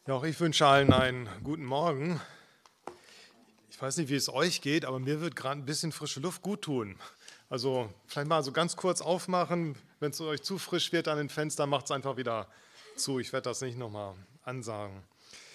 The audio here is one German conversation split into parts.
Ja, auch ich wünsche allen einen guten Morgen. Ich weiß nicht, wie es euch geht, aber mir wird gerade ein bisschen frische Luft gut tun. Also vielleicht mal so ganz kurz aufmachen. Wenn es euch zu frisch wird an den Fenstern, macht es einfach wieder zu. Ich werde das nicht nochmal ansagen.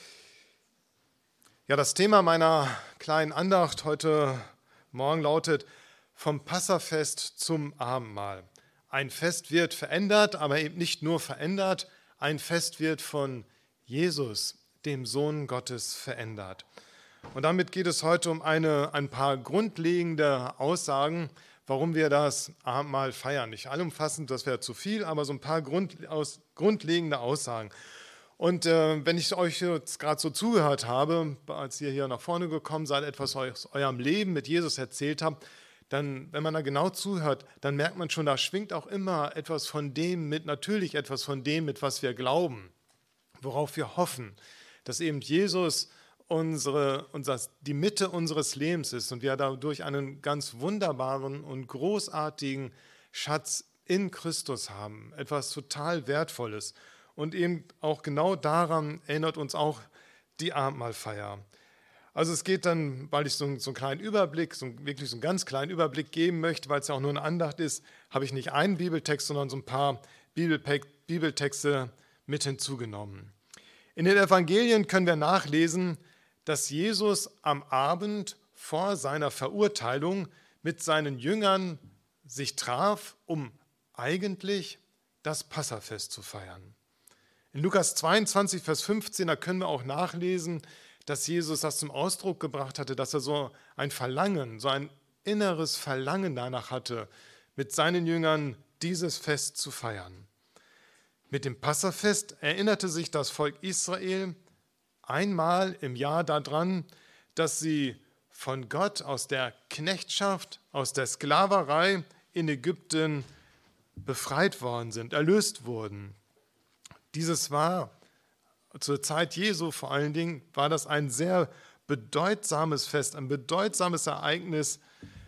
Ja, das Thema meiner kleinen Andacht heute Morgen lautet: Vom Passafest zum Abendmahl. Ein Fest wird verändert, aber eben nicht nur verändert. Ein Fest wird von Jesus, dem Sohn Gottes, verändert. Und damit geht es heute um ein paar grundlegende Aussagen, warum wir das Abendmahl feiern. Nicht allumfassend, das wäre zu viel, aber so ein paar grundlegende Aussagen. Und wenn ich euch jetzt gerade so zugehört habe, als ihr hier nach vorne gekommen seid, etwas aus eurem Leben mit Jesus erzählt habt, dann, wenn man da genau zuhört, dann merkt man schon, da schwingt auch immer etwas von dem mit, natürlich etwas von dem mit, was wir glauben, worauf wir hoffen, dass eben Jesus die Mitte unseres Lebens ist und wir dadurch einen ganz wunderbaren und großartigen Schatz in Christus haben, etwas total Wertvolles. Und eben auch genau daran erinnert uns auch die Abendmahlfeier. Also es geht dann, weil ich so einen kleinen Überblick, wirklich so einen ganz kleinen Überblick geben möchte, weil es ja auch nur eine Andacht ist, habe ich nicht einen Bibeltext, sondern so ein paar Bibeltexte mit hinzugenommen. In den Evangelien können wir nachlesen, dass Jesus am Abend vor seiner Verurteilung mit seinen Jüngern sich traf, um eigentlich das Passafest zu feiern. In Lukas 22, Vers 15, da können wir auch nachlesen, dass Jesus das zum Ausdruck gebracht hatte, dass er so ein Verlangen, so ein inneres Verlangen danach hatte, mit seinen Jüngern dieses Fest zu feiern. Mit dem Passafest erinnerte sich das Volk Israel einmal im Jahr daran, dass sie von Gott aus der Knechtschaft, aus der Sklaverei in Ägypten befreit worden sind, erlöst wurden. Dieses war zur Zeit Jesu vor allen Dingen, war das ein sehr bedeutsames Fest, ein bedeutsames Ereignis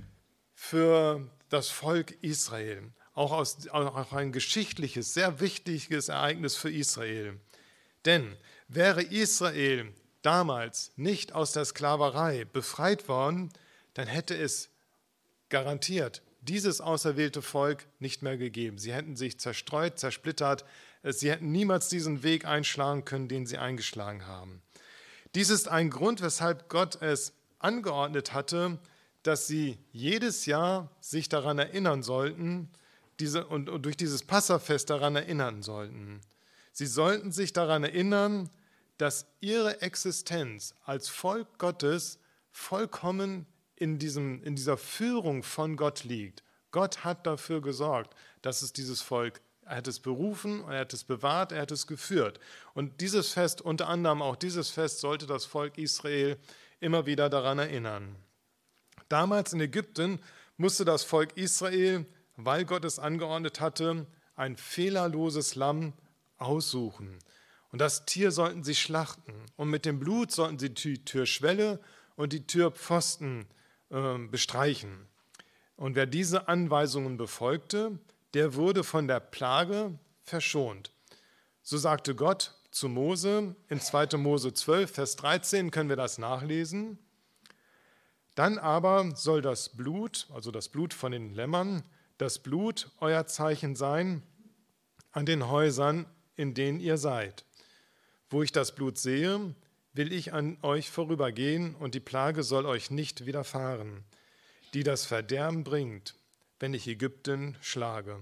für das Volk Israel. Auch ein geschichtliches, sehr wichtiges Ereignis für Israel. Denn wäre Israel damals nicht aus der Sklaverei befreit worden, dann hätte es garantiert dieses auserwählte Volk nicht mehr gegeben. Sie hätten sich zerstreut, zersplittert, sie hätten niemals diesen Weg einschlagen können, den sie eingeschlagen haben. Dies ist ein Grund, weshalb Gott es angeordnet hatte, dass sie jedes Jahr sich daran erinnern sollten und durch dieses Passafest daran erinnern sollten. Sie sollten sich daran erinnern, dass ihre Existenz als Volk Gottes vollkommen in dieser Führung von Gott liegt. Gott hat dafür gesorgt, dass es dieses Volk, er hat es berufen, er hat es bewahrt, er hat es geführt. Und dieses Fest, unter anderem auch dieses Fest, sollte das Volk Israel immer wieder daran erinnern. Damals in Ägypten musste das Volk Israel, weil Gott es angeordnet hatte, ein fehlerloses Lamm aussuchen. Und das Tier sollten sie schlachten. Und mit dem Blut sollten sie die Türschwelle und die Türpfosten bestreichen. Und wer diese Anweisungen befolgte, der wurde von der Plage verschont. So sagte Gott zu Mose in 2. Mose 12, Vers 13, können wir das nachlesen. Dann aber soll das Blut, also das Blut von den Lämmern, das Blut euer Zeichen sein an den Häusern, in denen ihr seid. Wo ich das Blut sehe, will ich an euch vorübergehen und die Plage soll euch nicht widerfahren, die das Verderben bringt, wenn ich Ägypten schlage.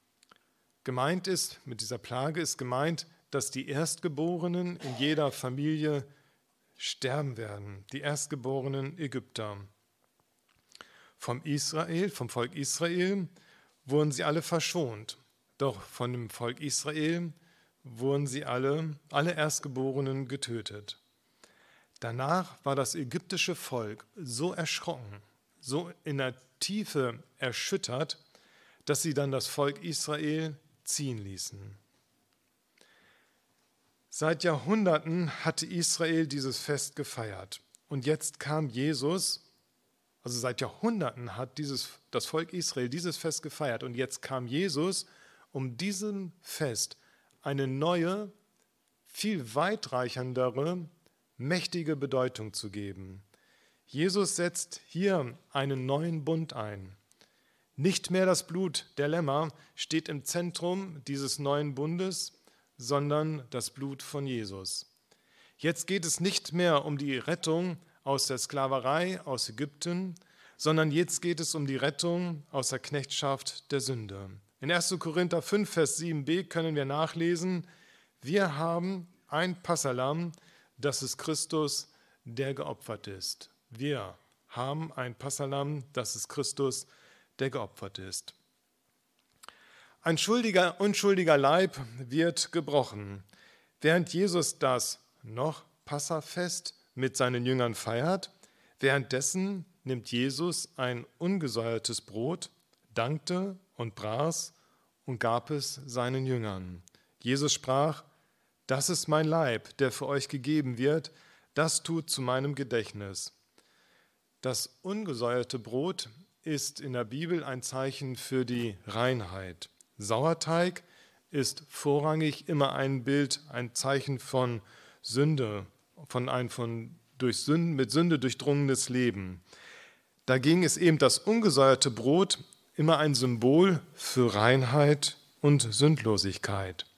Mit dieser Plage ist gemeint, dass die Erstgeborenen in jeder Familie sterben werden, die erstgeborenen Ägypter. Vom Volk Israel wurden sie alle verschont, doch von dem Volk Israel wurden sie alle Erstgeborenen getötet. Danach war das ägyptische Volk so erschrocken, so in der Tiefe erschüttert, dass sie dann das Volk Israel ziehen ließen. Seit Jahrhunderten hatte Israel dieses Fest gefeiert. Und jetzt kam Jesus, also seit Jahrhunderten hat das Volk Israel dieses Fest gefeiert. Und jetzt kam Jesus, um diesem Fest eine neue, viel weitreichendere, mächtige Bedeutung zu geben. Jesus setzt hier einen neuen Bund ein. Nicht mehr das Blut der Lämmer steht im Zentrum dieses neuen Bundes, sondern das Blut von Jesus. Jetzt geht es nicht mehr um die Rettung aus der Sklaverei aus Ägypten, sondern jetzt geht es um die Rettung aus der Knechtschaft der Sünde. In 1. Korinther 5, Vers 7b können wir nachlesen, wir haben ein Passalamm, das ist Christus, der geopfert ist. Wir haben ein Passalamm, das ist Christus, der geopfert ist. Ein unschuldiger Leib wird gebrochen. Während Jesus das noch Passafest mit seinen Jüngern feiert, währenddessen nimmt Jesus ein ungesäuertes Brot, dankte und brach's und gab es seinen Jüngern. Jesus sprach, das ist mein Leib, der für euch gegeben wird, das tut zu meinem Gedächtnis. Das ungesäuerte Brot ist in der Bibel ein Zeichen für die Reinheit. Sauerteig ist vorrangig immer ein Bild, ein Zeichen von Sünde, mit Sünde durchdrungenes Leben. Dagegen ist eben das ungesäuerte Brot immer ein Symbol für Reinheit und Sündlosigkeit.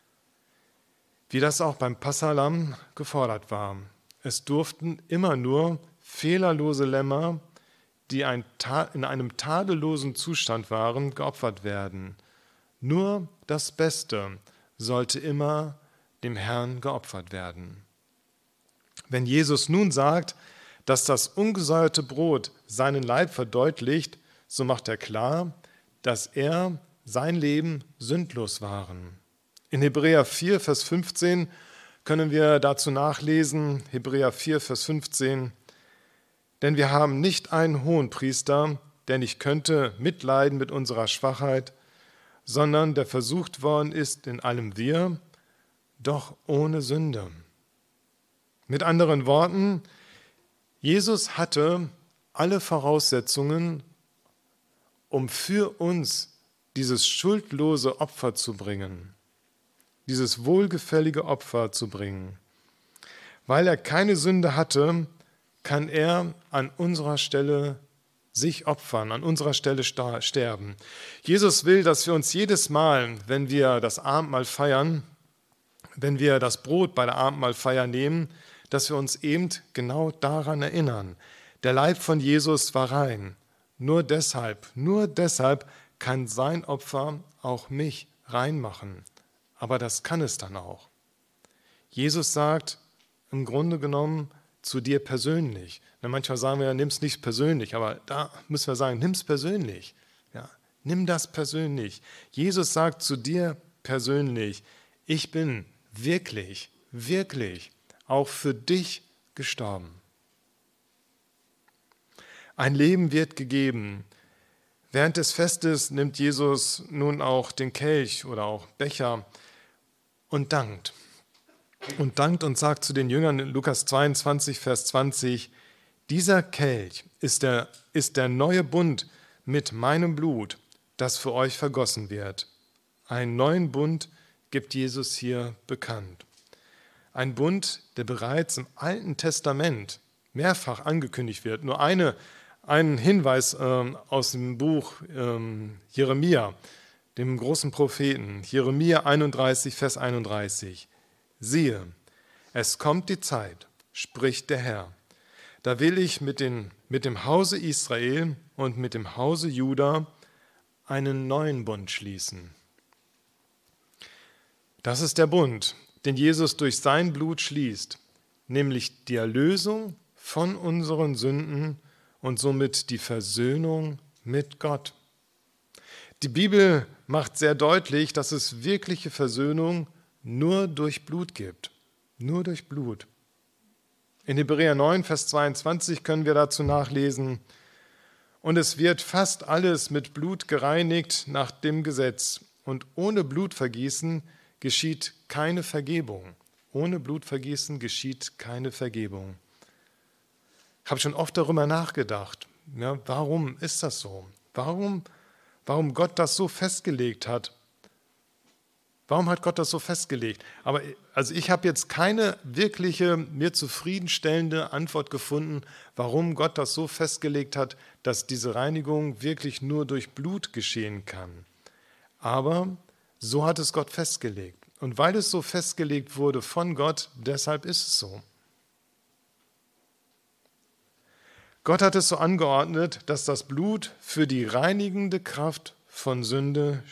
Wie das auch beim Passalamm gefordert war. Es durften immer nur fehlerlose Lämmer, die in einem tadellosen Zustand waren, geopfert werden. Nur das Beste sollte immer dem Herrn geopfert werden. Wenn Jesus nun sagt, dass das ungesäuerte Brot seinen Leib verdeutlicht, so macht er klar, dass sein Leben sündlos waren. In Hebräer 4, Vers 15 können wir dazu nachlesen, Hebräer 4, Vers 15, denn wir haben nicht einen Hohenpriester, der nicht könnte mitleiden mit unserer Schwachheit, sondern der versucht worden ist in allem wir, doch ohne Sünde. Mit anderen Worten, Jesus hatte alle Voraussetzungen, um für uns dieses schuldlose Opfer zu bringen, dieses wohlgefällige Opfer zu bringen. Weil er keine Sünde hatte, kann er an unserer Stelle sich opfern, an unserer Stelle sterben. Jesus will, dass wir uns jedes Mal, wenn wir das Abendmahl feiern, wenn wir das Brot bei der Abendmahlfeier nehmen, dass wir uns eben genau daran erinnern. Der Leib von Jesus war rein. Nur deshalb kann sein Opfer auch mich reinmachen. Aber das kann es dann auch. Jesus sagt im Grunde genommen zu dir persönlich. Manchmal sagen wir, nimm es nicht persönlich, aber da müssen wir sagen, nimm es persönlich. Ja, nimm das persönlich. Jesus sagt zu dir persönlich, ich bin wirklich auch für dich gestorben. Ein Leben wird gegeben. Während des Festes nimmt Jesus nun auch den Kelch oder auch Becher und dankt. Und sagt zu den Jüngern in Lukas 22, Vers 20, dieser Kelch ist der neue Bund mit meinem Blut, das für euch vergossen wird. Einen neuen Bund gibt Jesus hier bekannt. Ein Bund, der bereits im Alten Testament mehrfach angekündigt wird. Nur einen Hinweis aus dem Buch Jeremia, dem großen Propheten. Jeremia 31, Vers 31. Siehe, es kommt die Zeit, spricht der Herr. Da will ich mit dem Hause Israel und mit dem Hause Juda einen neuen Bund schließen. Das ist der Bund, den Jesus durch sein Blut schließt, nämlich die Erlösung von unseren Sünden und somit die Versöhnung mit Gott. Die Bibel macht sehr deutlich, dass es wirkliche Versöhnung nur durch Blut gibt. Nur durch Blut. In Hebräer 9, Vers 22 können wir dazu nachlesen, und es wird fast alles mit Blut gereinigt nach dem Gesetz, und ohne Blutvergießen geschieht keine Vergebung. Ohne Blutvergießen geschieht keine Vergebung. Ich habe schon oft darüber nachgedacht, ja, warum ist das so? Warum Gott das so festgelegt hat? Warum hat Gott das so festgelegt? Aber also ich habe jetzt keine wirkliche, mir zufriedenstellende Antwort gefunden, warum Gott das so festgelegt hat, dass diese Reinigung wirklich nur durch Blut geschehen kann. Aber so hat es Gott festgelegt. Und weil es so festgelegt wurde von Gott, deshalb ist es so. Gott hat es so angeordnet, dass das Blut für die reinigende Kraft von Sünde,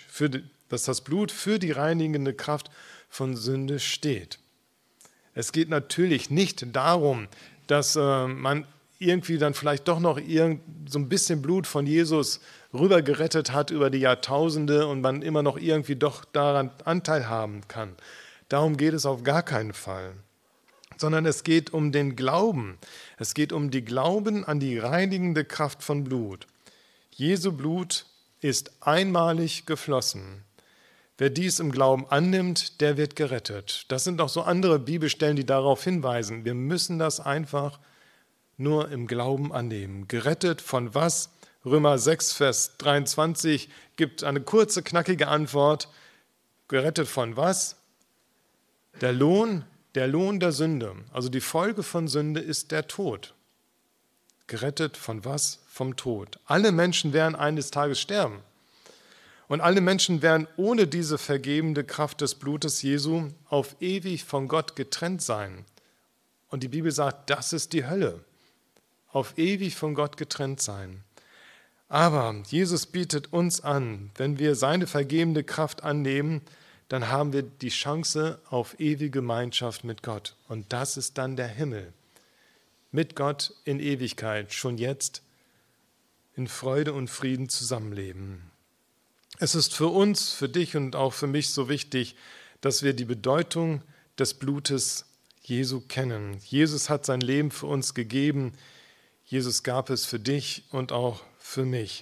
steht. Es geht natürlich nicht darum, dass man irgendwie dann vielleicht doch noch so ein bisschen Blut von Jesus rübergerettet hat über die Jahrtausende und man immer noch irgendwie doch daran Anteil haben kann. Darum geht es auf gar keinen Fall. Sondern es geht um den Glauben. Es geht um die Glauben an die reinigende Kraft von Blut. Jesu Blut ist einmalig geflossen. Wer dies im Glauben annimmt, der wird gerettet. Das sind auch so andere Bibelstellen, die darauf hinweisen. Wir müssen das einfach nur im Glauben annehmen. Gerettet von was? Römer 6, Vers 23 gibt eine kurze, knackige Antwort. Gerettet von was? Der Lohn der Sünde. Also die Folge von Sünde ist der Tod. Gerettet von was? Vom Tod. Alle Menschen werden eines Tages sterben. Und alle Menschen werden ohne diese vergebende Kraft des Blutes Jesu auf ewig von Gott getrennt sein. Und die Bibel sagt, das ist die Hölle. Auf ewig von Gott getrennt sein. Aber Jesus bietet uns an, wenn wir seine vergebende Kraft annehmen, dann haben wir die Chance auf ewige Gemeinschaft mit Gott. Und das ist dann der Himmel. Mit Gott in Ewigkeit, schon jetzt in Freude und Frieden zusammenleben. Es ist für uns, für dich und auch für mich so wichtig, dass wir die Bedeutung des Blutes Jesu kennen. Jesus hat sein Leben für uns gegeben. Jesus gab es für dich und auch für mich.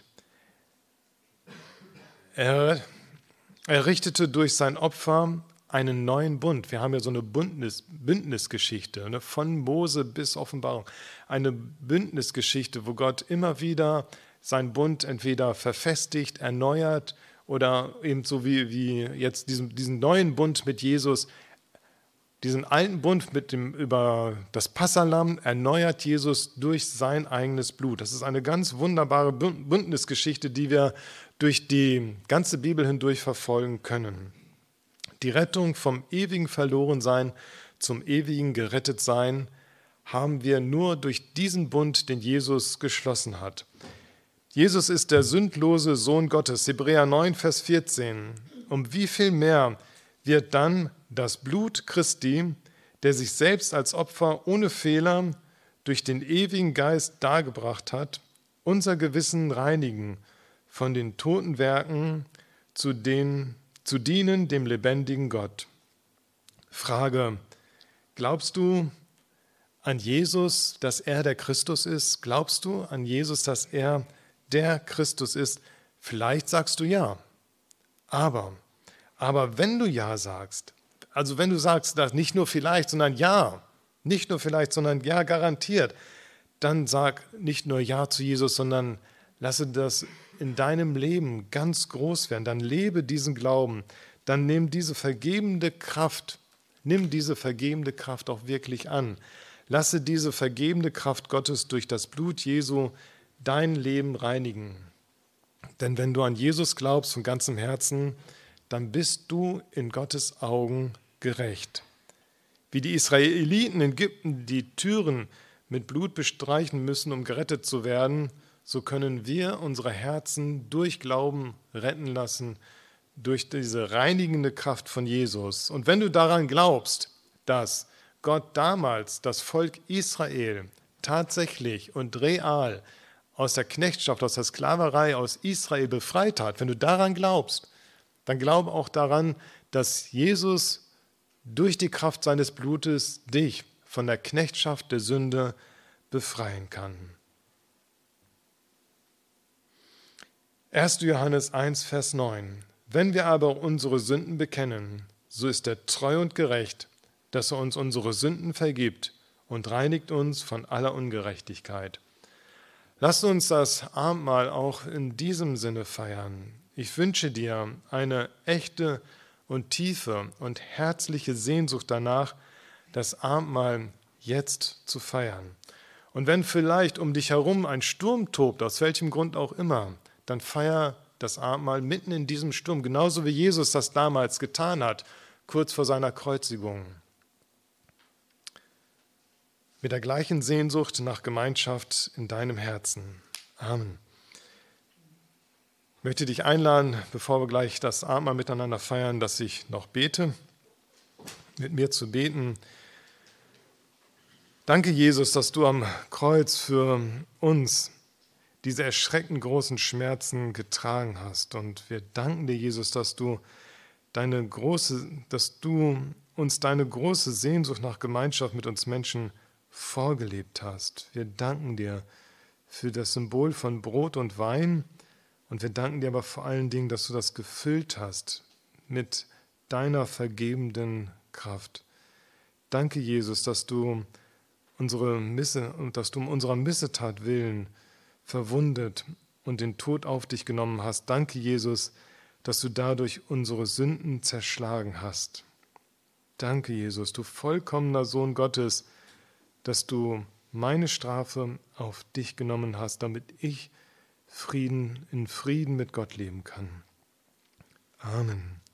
Er richtete durch sein Opfer einen neuen Bund. Wir haben ja so eine Bündnisgeschichte, von Mose bis Offenbarung. Eine Bündnisgeschichte, wo Gott immer wieder seinen Bund entweder verfestigt, erneuert oder eben so wie jetzt diesen neuen Bund mit Jesus, diesen alten Bund über das Passalamm erneuert Jesus durch sein eigenes Blut. Das ist eine ganz wunderbare Bündnisgeschichte, die wir durch die ganze Bibel hindurch verfolgen können. Die Rettung vom ewigen Verlorensein zum ewigen Gerettetsein haben wir nur durch diesen Bund, den Jesus geschlossen hat. Jesus ist der sündlose Sohn Gottes, Hebräer 9, Vers 14. Um wie viel mehr wird dann das Blut Christi, der sich selbst als Opfer ohne Fehler durch den ewigen Geist dargebracht hat, unser Gewissen reinigen, von den toten Werken zu dienen dem lebendigen Gott. Frage: Glaubst du an Jesus, dass er der Christus ist? Glaubst du an Jesus, dass er der Christus ist? Vielleicht sagst du ja. Aber wenn du ja sagst, also wenn du sagst, dass nicht nur vielleicht, sondern ja, nicht nur vielleicht, sondern ja garantiert, dann sag nicht nur ja zu Jesus, sondern lasse das in deinem Leben ganz groß werden. Dann lebe diesen Glauben, dann nimm diese vergebende Kraft auch wirklich an. Lasse diese vergebende Kraft Gottes durch das Blut Jesu dein Leben reinigen. Denn wenn du an Jesus glaubst von ganzem Herzen, dann bist du in Gottes Augen gerecht. Wie die Israeliten in Ägypten die Türen mit Blut bestreichen müssen, um gerettet zu werden, so können wir unsere Herzen durch Glauben retten lassen, durch diese reinigende Kraft von Jesus. Und wenn du daran glaubst, dass Gott damals das Volk Israel tatsächlich und real aus der Knechtschaft, aus der Sklaverei, aus Israel befreit hat, wenn du daran glaubst, dann glaube auch daran, dass Jesus durch die Kraft seines Blutes dich von der Knechtschaft der Sünde befreien kann. 1. Johannes 1, Vers 9. Wenn wir aber unsere Sünden bekennen, so ist er treu und gerecht, dass er uns unsere Sünden vergibt und reinigt uns von aller Ungerechtigkeit. Lasst uns das Abendmahl auch in diesem Sinne feiern. Ich wünsche dir eine echte und tiefe und herzliche Sehnsucht danach, das Abendmahl jetzt zu feiern. Und wenn vielleicht um dich herum ein Sturm tobt, aus welchem Grund auch immer, dann feier das Abendmahl mitten in diesem Sturm, genauso wie Jesus das damals getan hat, kurz vor seiner Kreuzigung. Mit der gleichen Sehnsucht nach Gemeinschaft in deinem Herzen. Amen. Ich möchte dich einladen, bevor wir gleich das Abendmahl miteinander feiern, dass ich noch bete, mit mir zu beten. Danke, Jesus, dass du am Kreuz für uns diese erschreckend großen Schmerzen getragen hast. Und wir danken dir, Jesus, dass du uns deine große Sehnsucht nach Gemeinschaft mit uns Menschen vorgelebt hast. Wir danken dir für das Symbol von Brot und Wein und wir danken dir aber vor allen Dingen, dass du das gefüllt hast mit deiner vergebenden Kraft. Danke, Jesus, dass du um unserer Missetat willen verwundet und den Tod auf dich genommen hast. Danke, Jesus, dass du dadurch unsere Sünden zerschlagen hast. Danke, Jesus, du vollkommener Sohn Gottes, dass du meine Strafe auf dich genommen hast, damit ich in Frieden mit Gott leben kann. Amen.